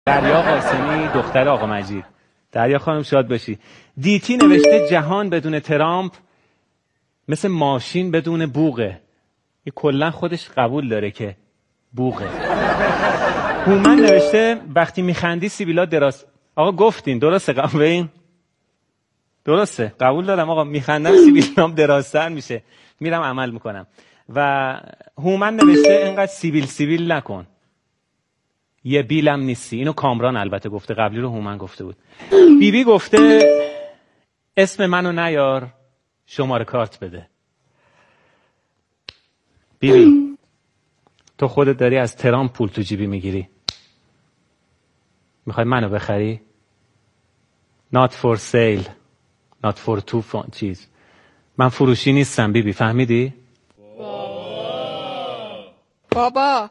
دریا قاسمی دختر آقا مجید. دریا خانم شاد باشی. دیتی نوشته جهان بدون ترامپ مثل ماشین بدون بوقه. این کلا خودش قبول داره که بوقه. هومن نوشته وقتی میخندی سیبیلات دراز. آقا گفتین درسته قبول این؟ درسته قبول دارم آقا، میخندم سیبیلام درازتر میشه، میرم عمل میکنم. و هومن نوشته اینقدر سیبیل نکن، یه بیلم نیستی. اینو کامران البته گفته، قبلی رو هومن گفته بود. بیبی گفته اسم منو نیار، شماره کارت بده. بیبی تو خودت داری از ترامپ پول تو جیبی میگیری، میخوای منو بخری؟ not for sale not for two چیز. من فروشی نیستم بیبی، فهمیدی؟ بابا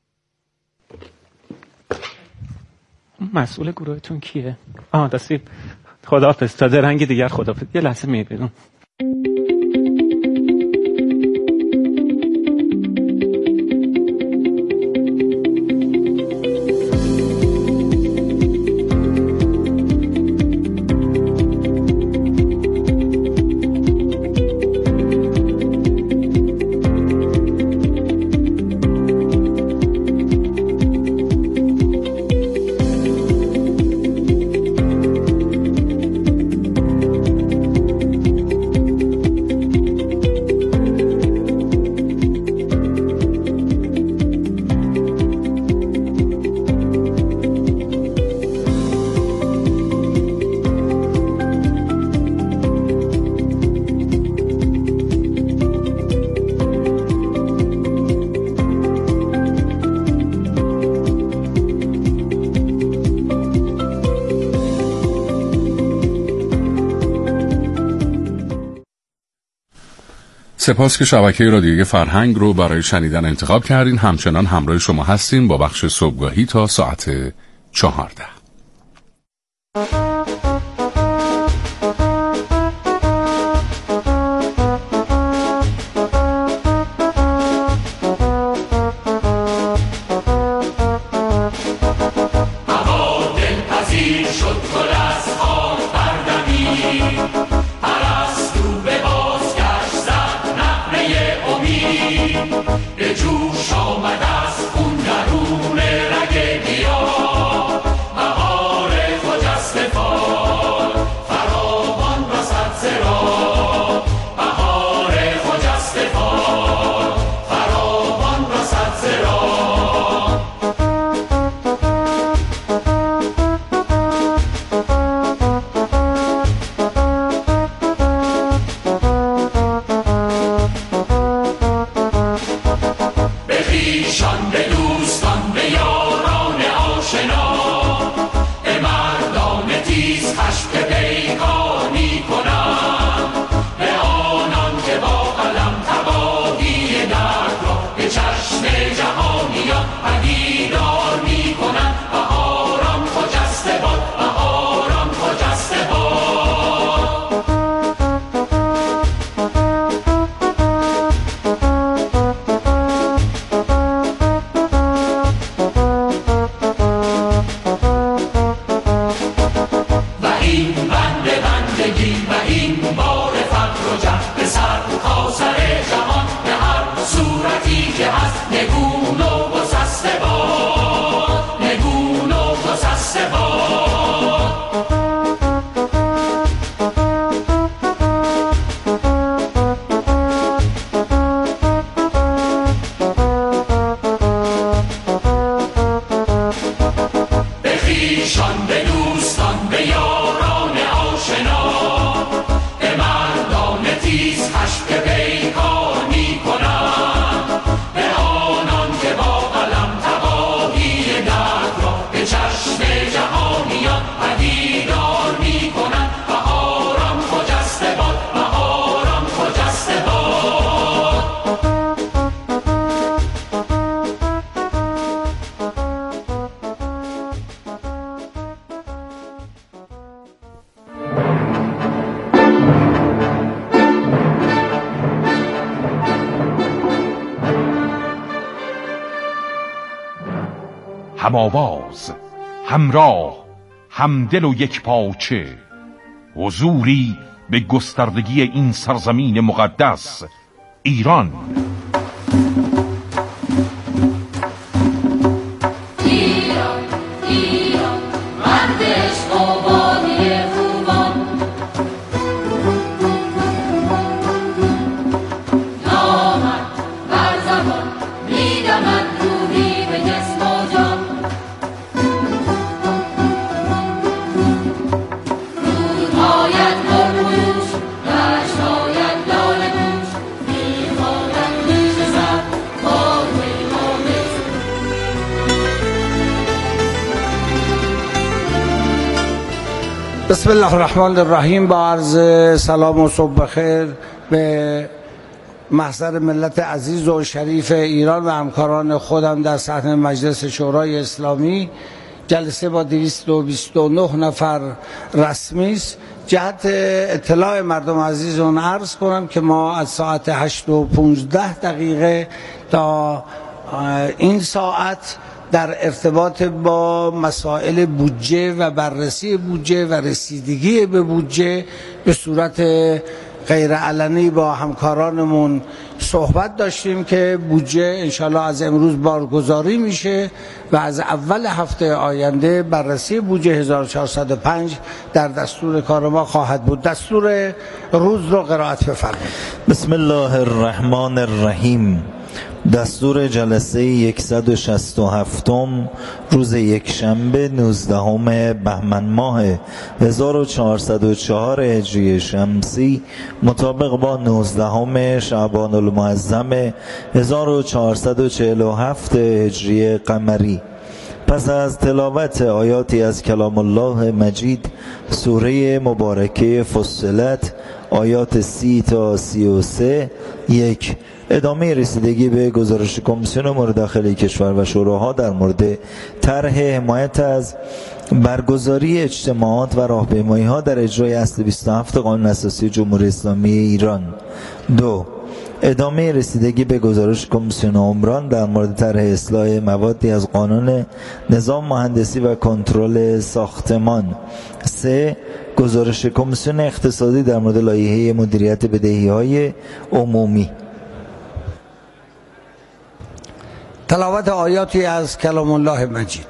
مسئول گروهتون کیه؟ دستی خداحافظ تا درنگ دیگر خداحافظ. یه لحظه میبینم. سپاس که شبکه رادیویی فرهنگ رو برای شنیدن انتخاب کردین. همچنان همراه شما هستیم با بخش صبحگاهی تا ساعت 14. هماواز همراه، همدل و یک پاچه، حضوری به گستردگی این سرزمین مقدس ایران. بسم الله الرحمن الرحیم. با عرض سلام و صبح بخیر به محضر ملت عزیز و شریف ایران و همکاران خودم در سطح مجلس شورای اسلامی. جلسه با 229 نفر رسمی است. جهت اطلاع مردم عزیزون عرض کنم که ما از ساعت 8:15 تا این ساعت در ارتباط با مسائل بودجه و بررسی بودجه و رسیدگی به بودجه به صورت غیرعلنی با همکارانمون صحبت داشتیم که بودجه انشالله از امروز بارگذاری میشه و از اول هفته آینده بررسی بودجه 1405 در دستور کار ما خواهد بود. دستور روز رو قرائت بفرمایید. بسم الله الرحمن الرحیم. دستور جلسه 167 روز یکشنبه 19 بهمن ماه 1404 هجری شمسی مطابق با 19 شعبان المعظم 1447 هجری قمری. پس از تلاوت آیاتی از کلام الله مجید سوره مبارکه فصلت آیات 30 تا 33 یک ادامه رسیدگی به گزارش کمیسیون امور داخلی کشور و شوراها در مورد طرح حمایت از برگزاری اجتماعات و راهپیمایی‌ها در اجرای اصل 27 قانون اساسی جمهوری اسلامی ایران. دو ادامه رسیدگی به گزارش کمیسیون عمران در مورد طرح اصلاح موادی از قانون نظام مهندسی و کنترل ساختمان. سه گزارش کمیسیون اقتصادی در مورد لایحه مدیریت بدهی‌های عمومی. تلاوت آیاتی از کلام الله مجید.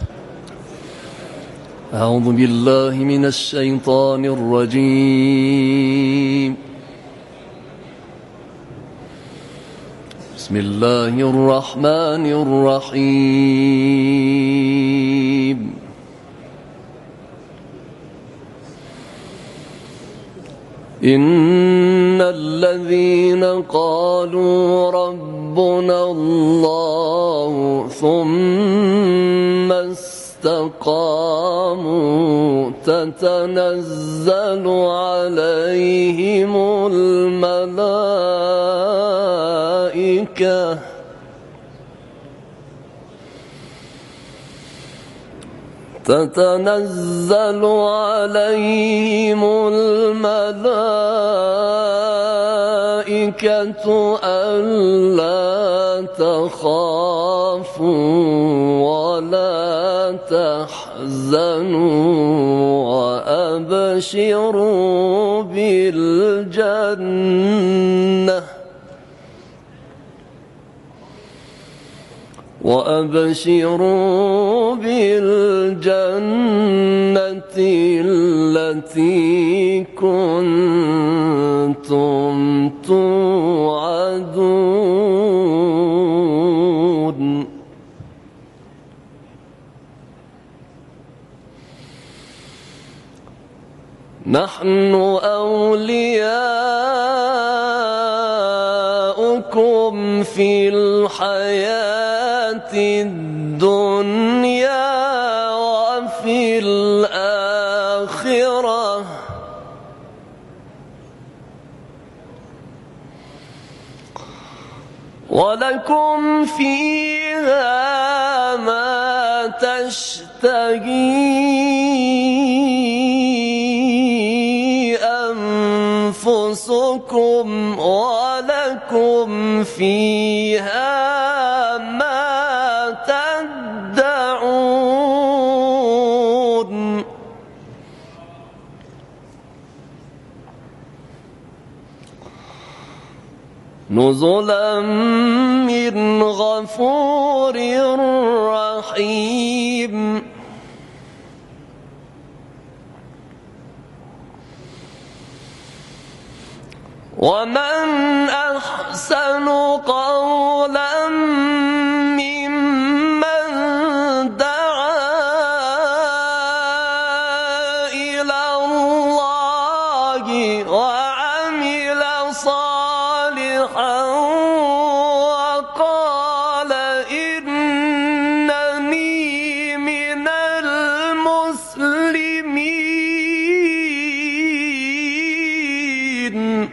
اعوذ بالله من الشیطان الرجیم. بسم الله الرحمن الرحیم. إن الذين قالوا ربنا الله ثم استقاموا تتنزل عليهم الملائكة تتنزل عليهم الملائكة ألا تخافوا ولا تحزنوا وأبشروا بالجنة التي كنتم توعدون. نحن أولياؤكم في الحياة الدنيا وفي الآخرة ولكم فيها ما تشتهي أنفسكم ولكم فيها ما تدعون. نزلا من غفور رحيم. ومن أحسن قولا ممن دعا إلى الله وعمل صالحا وقال إنني من المسلمين.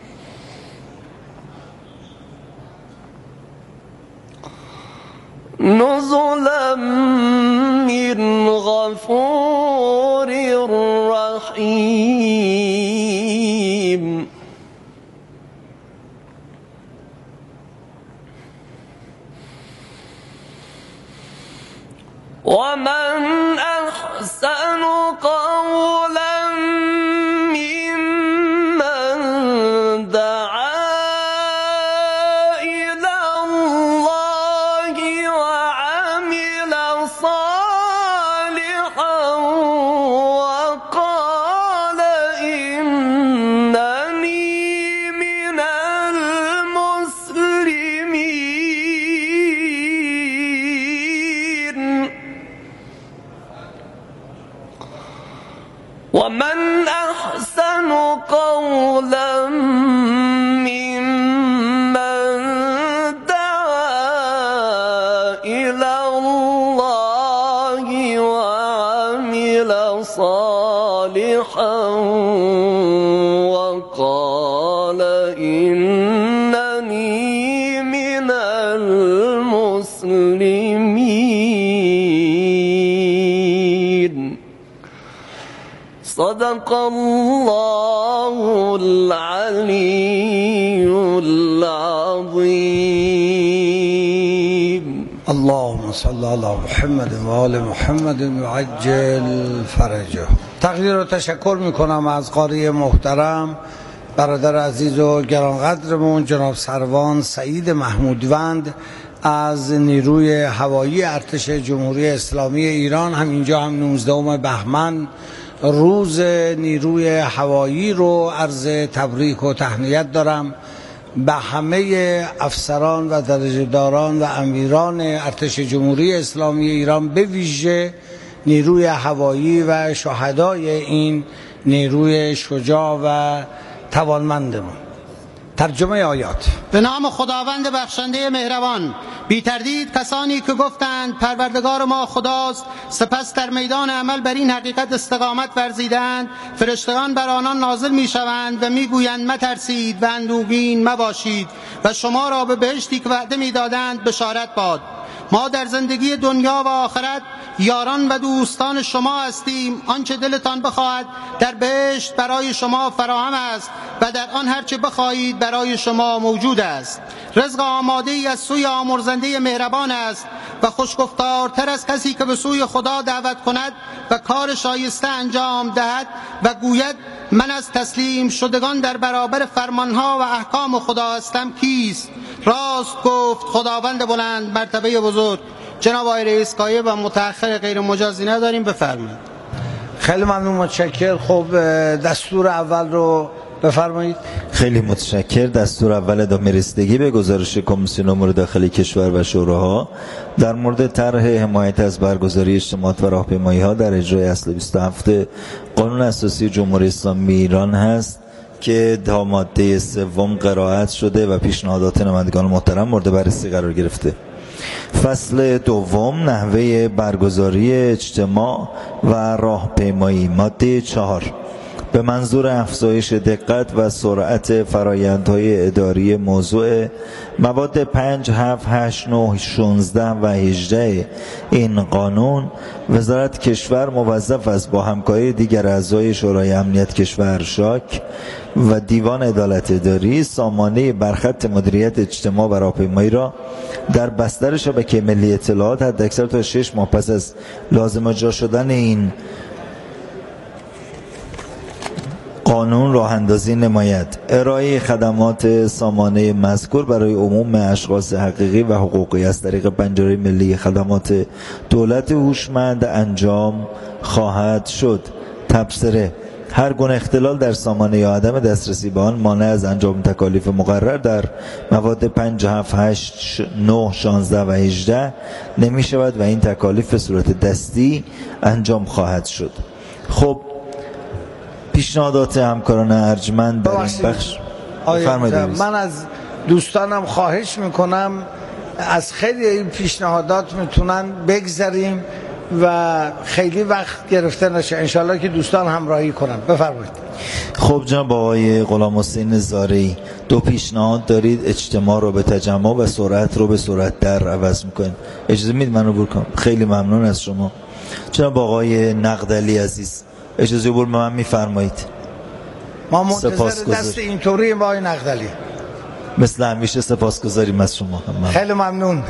نزلا من غفور رحيم. ومن أحسن قولا ممن دعا إلى الله وعمل صالحا وقال إنني من المسلمين. ومن أحسن قولا ممن دعا إلى الله وعمل صالحا وقال إنني من المسلمين. صدق الله العلي العظيم. اللهم صل على محمد و آل محمد و عجل فرجه. تقدیر و تشکر میکنم از قاری محترم برادر عزیز و گرانقدرمون جناب سروان سعید محمودوند از نیروی هوایی ارتش جمهوری اسلامی ایران. همینجا هم 19 بهمن روز نیروی هوایی رو عرض تبریک و تهنیت دارم به همه افسران و درجه‌داران و امیران ارتش جمهوری اسلامی ایران، به ویژه نیروی هوایی و شهدای این نیروی شجاع و توانمندمون. ترجمه آیات. به نام خداوند بخشنده مهربان. بی تردید کسانی که گفتند پروردگار ما خداست، سپس در میدان عمل بر این حقیقت استقامت ورزیدند، فرشتگان بر آنان نازل می شوند و می گویند مترسید و اندوهگین مباشید و شما را به بهشتی که وعده می دادند بشارت باد. ما در زندگی دنیا و آخرت یاران و دوستان شما هستیم. آنچه دلتان بخواهد در بهشت برای شما فراهم است و در آن هرچه بخواهید برای شما موجود است. رزق آماده ای از سوی آمرزنده مهربان است و خوشگفتارتر از کسی که به سوی خدا دعوت کند و کار شایسته انجام دهد و گوید من از تسلیم شدگان در برابر فرمانها و احکام خدا هستم کیست؟ راست گفت خداوند بلند مرتبه بزرگ. جناب آقای رئیس قایب و متأخر غیر مجازی نداریم، بفرمایید. خیلی ممنون، متشکر. خب دستور اول رو بفرمایید. خیلی متشکر. دستور اول ادامه رسیدگی به گزارش کمیسیون امور داخلی کشور و شوراها در مورد طرح حمایت از برگزاری اجتماعات و راهپیمایی‌ها در اجرای اصل 27 قانون اساسی جمهوری اسلامی ایران هست که تا ماده 3 قرائت شده و پیشنهادات نمایندگان محترم مورد بررسی قرار گرفته. فصل دوم، نحوه برگزاری اجتماع و راهپیمایی. ماده 4 به منظور افزایش دقت و سرعت فرایندهای اداری موضوع مواد 5، 7، 8، 9، 16 و 18 این قانون، وزارت کشور موظف است با همکاری دیگر اعضای شورای امنیت کشور شاک و دیوان عدالت اداری سامانه برخط مدیریت اجتماع و راهپیمایی را در بستر شبکه ملی اطلاعات حداکثر تا 6 ماه پس از لازم اجرا شدن این قانون راه اندازی نماید. ارائه خدمات سامانه مذکور برای عموم اشخاص حقیقی و حقوقی از طریق پنجره ملی خدمات دولت هوشمند انجام خواهد شد. تبصره: هر گونه اختلال در سامانه یا عدم دسترسی به آن مانع از انجام تکالیف مقرر در مواد 5, 7, 8, 9, 16 و 18 نمی شود و این تکالیف به صورت دستی انجام خواهد شد. خب پیشنهادات همکاران ارجمند در این بخش. من از دوستانم خواهش میکنم از خیلی این پیشنهادات میتونن بگذریم و خیلی وقت گرفته نشه. انشالله که دوستان همراهی کنن. بفرمایید. خب جناب آقای غلام حسین زارعی، 2 پیشنهاد دارید. اجتماع رو به تجمع و سرعت رو به سرعت در عوض میکنید. اجازه میدید من عبور کنم؟ خیلی ممنون از شما. جناب آقای نقدلی عزیز، اجازه عبور من میفرمایید؟ ما منتظر دست اینطوری با آقای نقدلی. مثل همیشه سپاسگزاریم از شما. خیلی ممنون.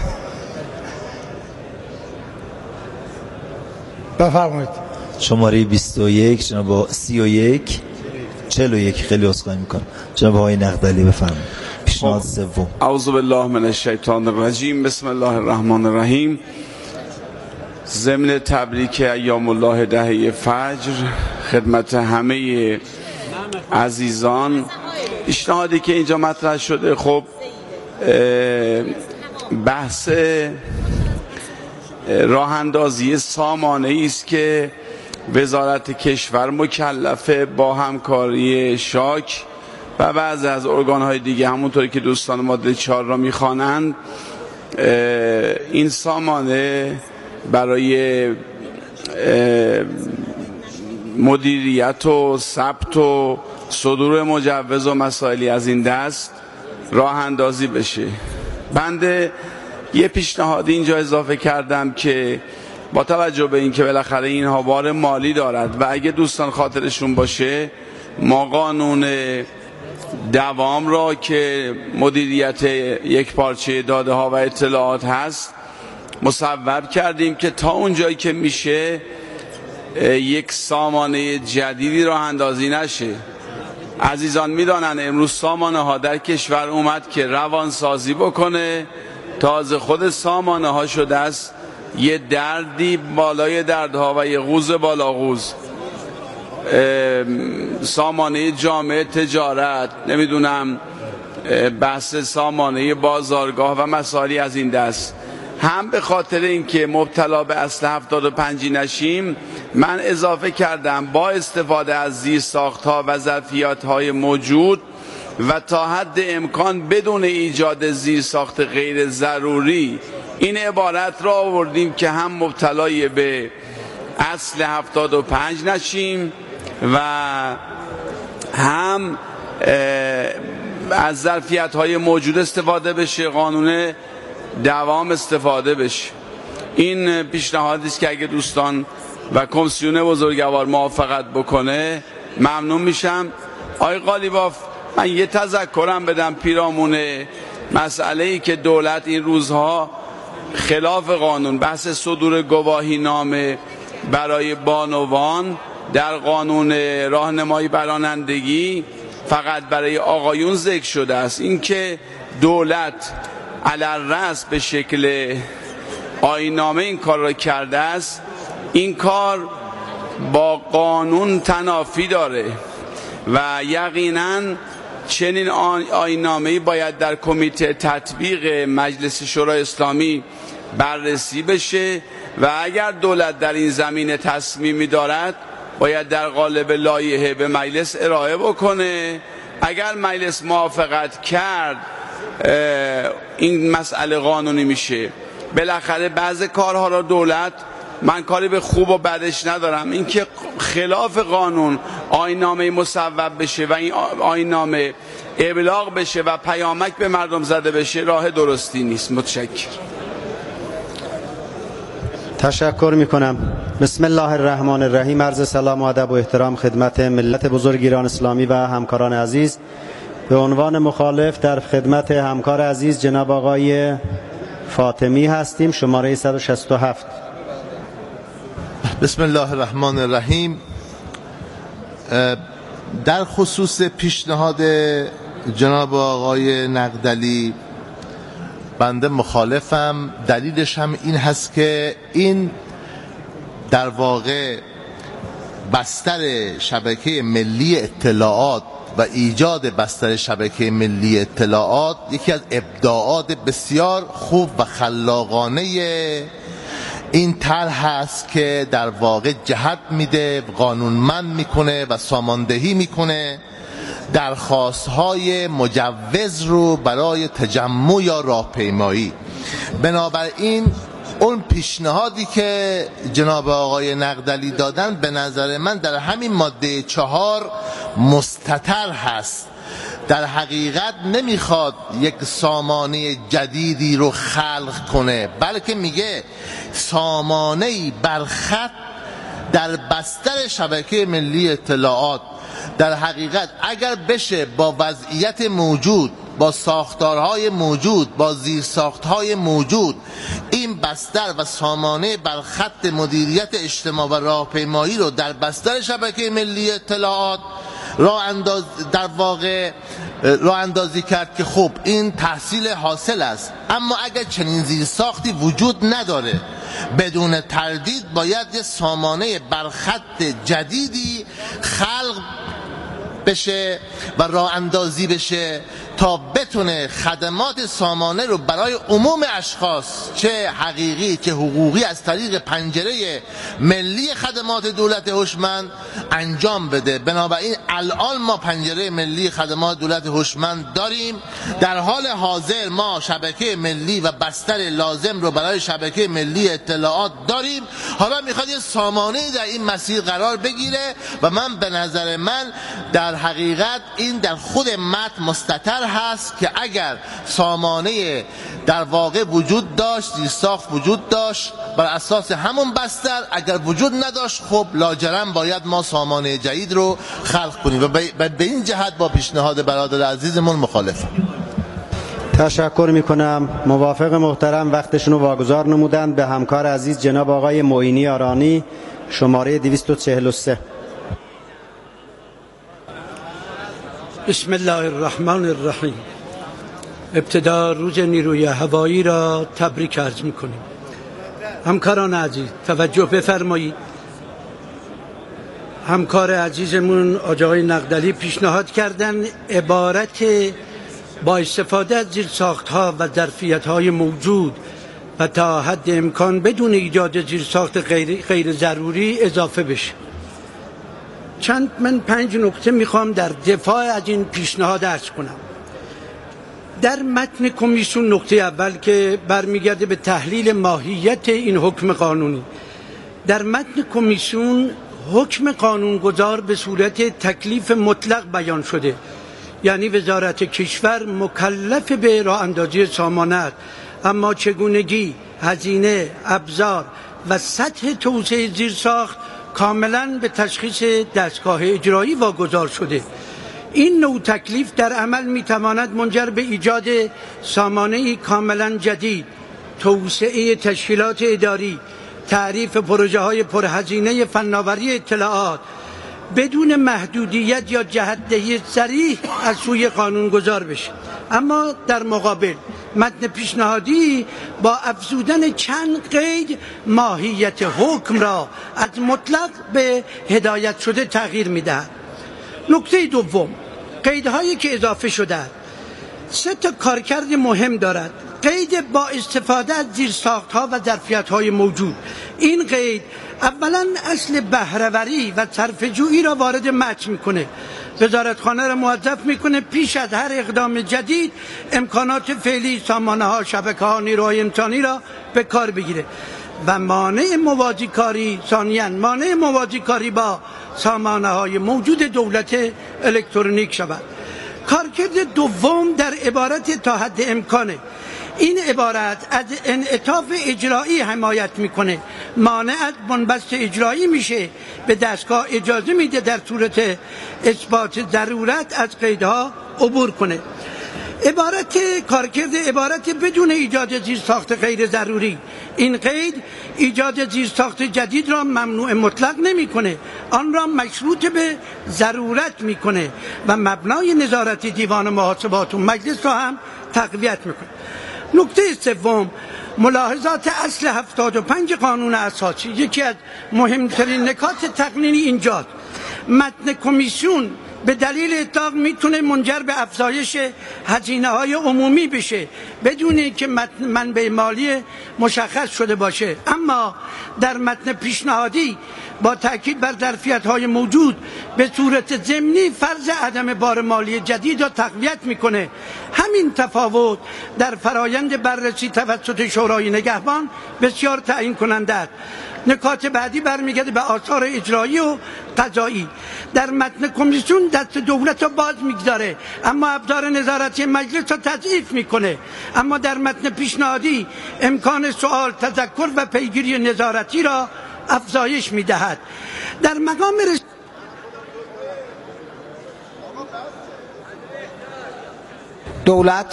بفرمایید. شماره 21 جناب 31 41 خیلی عذرخواهی میکنم. جناب آقای نقدلی بفرمایید. پیشنهاد سوم. اعوذ بالله من الشیطان الرجیم. بسم الله الرحمن الرحیم. ضمن تبریک ایام الله دهه فجر خدمت همه عزیزان، پیشنهادی که اینجا مطرح شده خب بحث راه اندازی سامانه‌ای است که وزارت کشور مکلفه با همکاری شاک و بعضی از ارگان‌های دیگه، همونطوری که دوستان ماده 4 را می‌خوانند، این سامانه برای مدیریت و ثبت و صدور مجوز و مسائلی از این دست راه اندازی بشه. بنده یه پیشنهاد اینجا اضافه کردم که با توجه به اینکه بالاخره اینها بار مالی دارد و اگه دوستان خاطرشون باشه ما قانون دوام را که مدیریت یک پارچه داده ها و اطلاعات هست مصوب کردیم که تا اونجایی که میشه یک سامانه جدیدی راه اندازی نشه. عزیزان میدانن امروز سامانه ها در کشور اومد که روانسازی بکنه، تازه خود سامانه ها شده است یه دردی بالای دردها و یه غوز بالا غوز. سامانه جامعه تجارت، نمیدونم بحث سامانه بازارگاه و مسائلی از این دست. هم به خاطر اینکه مبتلا به اصل 75 نشیم، من اضافه کردم با استفاده از زیرساخت‌ها و ظرفیت‌های موجود و تا حد امکان بدون ایجاد زیرساخت غیر ضروری این عبارت را آوردیم که هم مبتلای به اصل 75 نشیم و هم از ظرفیت‌های موجود استفاده بشه، قانون دوام استفاده بشه. این پیشنهادی است که اگه دوستان و کمیسیون بزرگوار موافقت بکنه ممنون میشم. آقای قالیباف، من یه تذکرم بدم پیرامون مسئله‌ای که دولت این روزها خلاف قانون بحث صدور گواهی نامه برای بانوان در قانون راهنمایی برانندگی فقط برای آقایون ذکر شده است. این که دولت علالرأس به شکل آیین‌نامه این کار را کرده است، این کار با قانون تنافی داره و یقیناً چنین آیین‌نامه‌ای باید در کمیته تطبیق مجلس شورای اسلامی بررسی بشه و اگر دولت در این زمینه تصمیمی دارد باید در قالب لایحه به مجلس ارائه بکنه. اگر مجلس موافقت کرد این مسئله قانونی میشه. بالاخره بعضی کارها را دولت، من کاری به خوب و بدش ندارم، این که خلاف قانون آیین‌نامه مصوب بشه و این آیین‌نامه ابلاغ بشه و پیامک به مردم زده بشه راه درستی نیست. متشکرم. تشکر میکنم. بسم الله الرحمن الرحیم. عرض سلام و ادب و احترام خدمت ملت بزرگ ایران اسلامی و همکاران عزیز. به عنوان مخالف در خدمت همکار عزیز جناب آقای فاطمی هستیم، شماره 167. بسم الله الرحمن الرحیم. در خصوص پیشنهاد جناب آقای نقدلی بنده مخالفم. دلیلش هم این هست که این در واقع بستر شبکه ملی اطلاعات و ایجاد بستر شبکه ملی اطلاعات یکی از ابداعات بسیار خوب و خلاقانه این طرح هست که در واقع جهت میده، قانونمند میکنه و ساماندهی میکنه درخواست‌های مجوز رو برای تجمع یا راهپیمایی. بنابراین اون پیشنهادی که جناب آقای نقدلی دادن به نظر من در همین ماده 4 مستتر هست. در حقیقت نمیخواد یک سامانه جدیدی رو خلق کنه، بلکه میگه سامانه‌ای برخط در بستر شبکه ملی اطلاعات. در حقیقت اگر بشه با وضعیت موجود، با ساختارهای موجود، با زیرساختهای موجود این بستر و سامانه بر خط مدیریت اجتماع و راهپیمایی رو در بستر شبکه ملی اطلاعات در واقع راه اندازی کرد که خب این تحصیل حاصل است. اما اگر چنین زیرساختی وجود نداره، بدون تردید باید یه سامانه برخط جدیدی خلق بشه و راه اندازی بشه تا بتونه خدمات سامانه رو برای عموم اشخاص، چه حقیقی چه حقوقی، از طریق پنجره ملی خدمات دولت هوشمند انجام بده. بنابراین الان ما پنجره ملی خدمات دولت هوشمند داریم. در حال حاضر ما شبکه ملی و بستر لازم رو برای شبکه ملی اطلاعات داریم. حالا میخواد یه سامانه در این مسیر قرار بگیره و من به نظر من در حقیقت این در خود متن مستتر هست که اگر سامانه در واقع وجود داشت، زیرساخت وجود داشت بر اساس همون بستر، اگر وجود نداشت خب لاجرم باید ما سامانه جدید رو خلق کنیم و به این جهت با پیشنهاد برادر عزیزمون مخالفم. تشکر میکنم. موافق محترم وقتشون رو واگذار نمودند به همکار عزیز جناب آقای معینی آرانی، شماره 243. بسم الله الرحمن الرحیم. ابتدا روز نیروی هوایی را تبریک عرض میکنیم. همکاران عزیز توجه بفرمایید. همکار عزیزمون آقای نقدلی پیشنهاد کردن عبارت با استفاده از زیرساخت‌ها و ظرفیت‌های موجود و تا حد امکان بدون ایجاد زیرساخت غیر ضروری اضافه بشه. من 5 نکته میخوام در دفاع از این پیشنهاد عرض کنم. در متن کمیسیون نکته اول که برمیگرده به تحلیل ماهیت این حکم قانونی، در متن کمیسیون حکم قانونگذار به صورت تکلیف مطلق بیان شده، یعنی وزارت کشور مکلف به راه اندازی سامانه است، اما چگونگی، هزینه، ابزار و سطح توسعه زیرساخت کاملا به تشخیص دستگاه اجرایی واگذار شده. این نوع تکلیف در عمل میتواند منجر به ایجاد سامانه‌ای کاملا جدید، توسعه تشکیلات اداری، تعریف پروژه‌های پرهزینه فناوری اطلاعات بدون محدودیت یا جهت‌دهی صریح از سوی قانونگذار بشه. اما در مقابل متن پیشنهادی با افزودن چند قید ماهیت حکم را از مطلق به هدایت شده تغییر می‌دهد. نکته دوم، قیدهایی که اضافه شده 3 کارکرد مهم دارد. قید با استفاده از زیرساخت‌ها و ظرفیت‌های موجود. این قید اولا اصل بهره‌وری و صرفه‌جویی را وارد متن میکنه. وزارتخانه را موظف میکنه پیش از هر اقدام جدید امکانات فعلی سامانه‌ها، شبکه‌ها، نیروهای انسانی را به کار بگیره و مانع موازی کاری، ثانیاً مانع موازی کاری با سامانه‌های موجود دولت الکترونیک شود. کارکرد دوم در عبارت تا حد امکانه. این عبارت از انعطاف اجرایی حمایت میکنه، مانع از بنبست اجرایی میشه، به دستگاه اجازه میده در صورت اثبات ضرورت از قیدها عبور کنه. عبارت کارکرد عبارت بدون ایجاد زیرساخت غیر ضروری. این قید ایجاد زیرساخت جدید را ممنوع مطلق نمی‌کنه، آن را مشروط به ضرورت می‌کنه و مبنای نظارت دیوان محاسبات و مجلس را هم تقویت می‌کنه. نکته سوم، ملاحظات اصل 75 قانون اساسی. یکی از مهمترین نکات تقنینی اینجاست. متن کمیسیون به دلیل اطلاق میتونه منجر به افزایش هزینه‌های عمومی بشه بدون اینکه منبع مالی مشخص شده باشه، اما در متن پیشنهادی با تاکید بر ظرفیت‌های موجود به صورت ضمنی فرض عدم بار مالی جدید را تقویت میکنه. همین تفاوت در فرایند بررسی توسط شورای نگهبان بسیار تعیین کننده است. نکات بعدی برمیگرده به آثار اجرایی و قضایی. در متن کمیسیون دست دولت را باز میگذاره اما ابزار نظارتی مجلس را تضعیف میکنه، اما در متن پیشنهادی امکان سوال، تذکر و پیگیری نظارتی را افزایش میدهد. در مقام دولت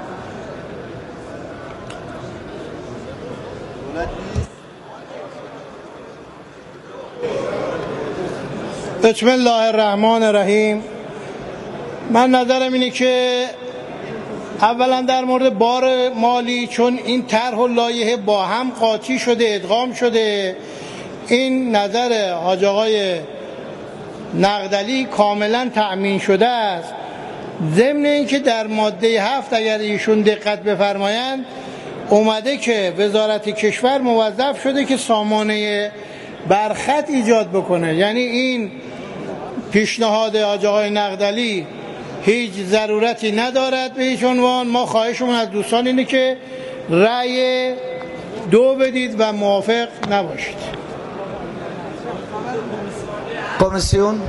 بسم الله الرحمن الرحیم. من نظرم اینه که اولا در مورد بار مالی، چون این طرح و لایحه با هم قاطی شده، ادغام شده، این نظر حاج آقای نقدلی کاملا تأمین شده است. ضمن اینکه در ماده 7 اگر ایشون دقت بفرمایند اومده که وزارت کشور موظف شده که سامانه برخط ایجاد بکنه. یعنی این پیشنهاد حاج آقای نقدلی هیچ ضرورتی ندارد به هیچ عنوان. ما خواهشمون از دوستان اینه که رأی 2 بدید و موافق نباشید. کمیسیون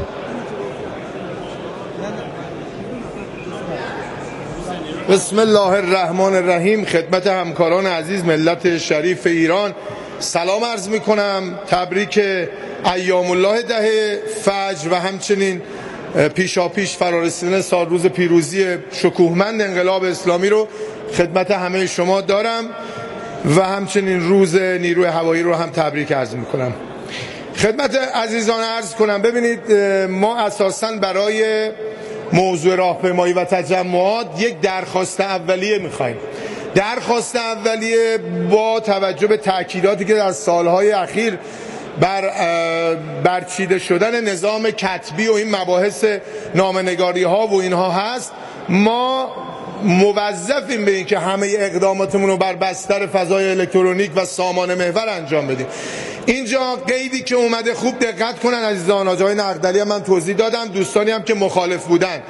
بسم الله الرحمن الرحیم. خدمت همکاران عزیز ملت شریف ایران سلام عرض می کنم. تبریک ایام الله ده فجر و همچنین پیشاپیش فرارسیدن سال روز پیروزی شکوهمند انقلاب اسلامی رو خدمت همه شما دارم و همچنین روز نیروی هوایی رو هم تبریک عرض می کنم. خدمت عزیزان عرض کنم، ببینید ما اساساً برای موضوع راهپیمایی و تجمعات یک درخواست اولیه می‌خوایم. درخواست اولیه با توجه به تأکیداتی که در سالهای اخیر برچیده شدن نظام کتبی و این مباحث نامه‌نگاری ها و اینها هست، ما موظفیم به این که همه اقداماتمون رو بر بستر فضای الکترونیک و سامان محور انجام بدیم. اینجا قیدی که اومده خوب دقت کنن عزیزان، آقای نقدلی من توضیح دادم، دوستانی هم که مخالف بودن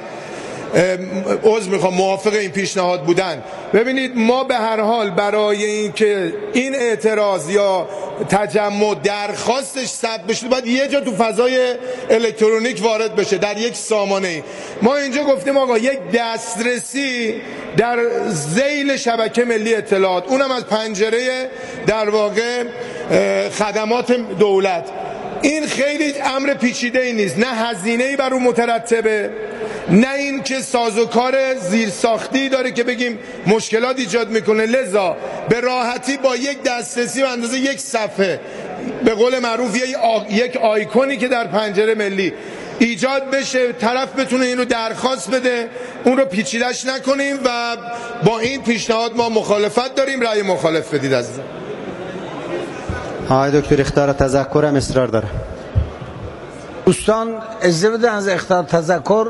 موافق این پیشنهاد بودن. ببینید ما به هر حال برای این که این اعتراض یا تجمع درخواستش ثبت بشه باید یه جا تو فضای الکترونیک وارد بشه در یک سامانه. ما اینجا گفتیم آقا یک دسترسی در ذیل شبکه ملی اطلاعات، اونم از پنجره در واقع خدمات دولت. این خیلی امر پیچیده‌ای نیست، نه هزینه‌ای بر اون مترتبه، نه این که سازوکار زیرساختی داره که بگیم مشکلات ایجاد میکنه. لذا به راحتی با یک دسترسی و اندازه یک صفحه، به قول معروف یک آیکونی که در پنجره ملی ایجاد بشه، طرف بتونه این رو درخواست بده، اون رو پیچیدش نکنیم و با این پیشنهاد ما مخالفت داریم. رأی مخالف بدید عزیزان. آقای دکتر اخطار تذکرم اصرار داره. دوستان اجازه بدن از اخطار تذکر،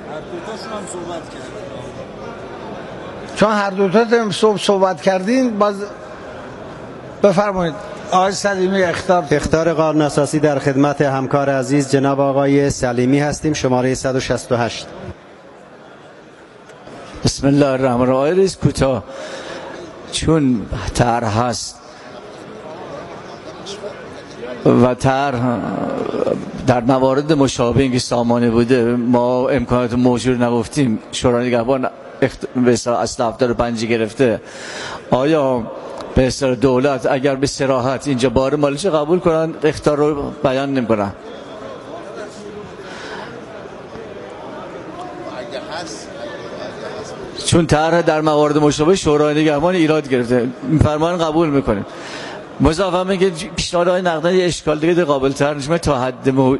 چون هر دوتا صحبت کردین باز بفرمایید. آقای سلیمی اخطار قانون اساسی در خدمت همکار عزیز جناب آقای سلیمی هستیم، شماره 168. بسم الله الرحمن الرحیم. آقای رئیس کوتاه، چون طرح هست و طرح در موارد مشابه که سامانه بوده ما امکانات موجود نگفتیم، شورای نگهبان به اصل 75 گرفته، آیا به اصل دولت اگر به صراحت اینجا بار مالیش قبول کنن اخطار رو بیان نمی‌کنن؟ چون طرح در موارد مشابه شورای نگهبان ایراد گرفته. فرمان قبول میکنیم. مضافه میگه پیشنهادهای نقدی اشکال دیگه قابل تر نشه تا حد